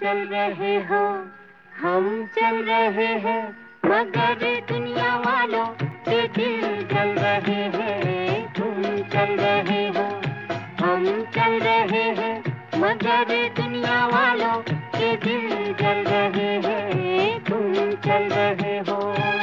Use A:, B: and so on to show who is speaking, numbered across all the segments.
A: चल रहे हो, हम चल रहे हैं, मगर दुनिया वालों के दिल जल रहे हैं। तुम चल रहे हो, हम चल रहे हैं, मगर दुनिया वालों के दिल जल रहे हैं। तुम चल रहे हो।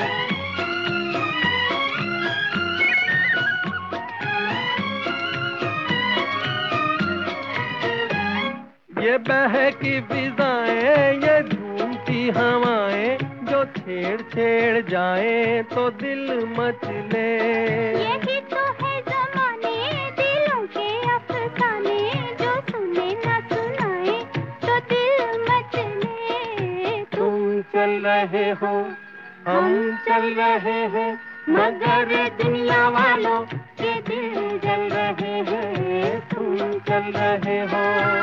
B: ये बहकी फिजाएं, ये झूमती हवाएं, जो छेड़ छेड़ जाए तो दिल मचले।
A: यही तो है ज़माने, दिलों के अफसाने, जो सुने ना सुनाए तो दिल मचले।
B: तुम चल रहे हो,
A: हम चल रहे हैं, मगर दुनिया वालों के दिल जल रहे हैं। तुम चल रहे हो।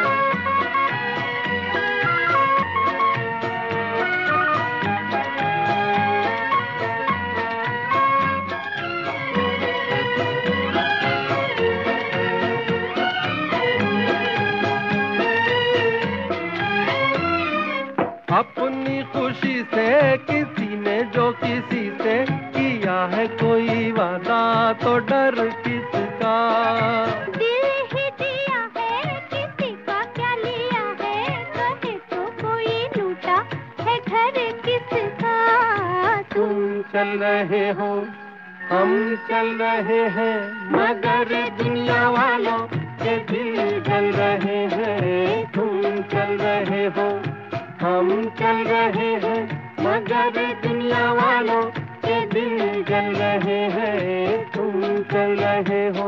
B: अपनी खुशी से किसी ने जो किसी से किया है कोई वादा, तो डर किसका।
A: दिल ही दिया है, किसी का क्या लिया है, कहे तो कोई लूटा है घर किसका।
B: तुम चल रहे हो, हम चल रहे हैं,
A: मगर दुनिया वालों के दिल जल रहे हैं।
B: तुम चल रहे हो,
A: हम चल रहे हैं, मगर दुनिया वालों के दिल जल रहे हैं।
B: तुम चल रहे हो।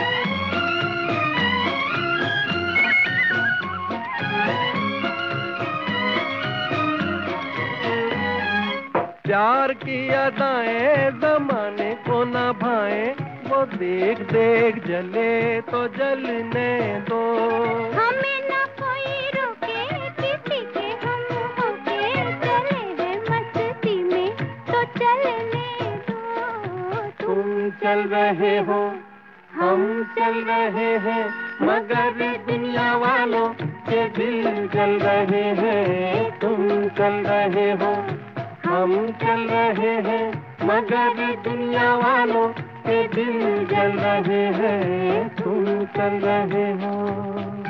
B: प्यार की अदाएं ज़माने को ना भाएं, वो देख देख जले तो जलने दो।
A: हमें ना कोई रोके, किसी के हम होके चले हैं मस्ती में, तो चलने दो।
B: तुम चल रहे हो,
A: हम चल रहे हैं, मगर दुनिया वालों के दिल जल रहे हैं।
B: तुम चल रहे हो,
A: हम चल रहे हैं, मगर दुनिया वालों के दिल जल रहे हैं।
B: तुम चल रहे हो।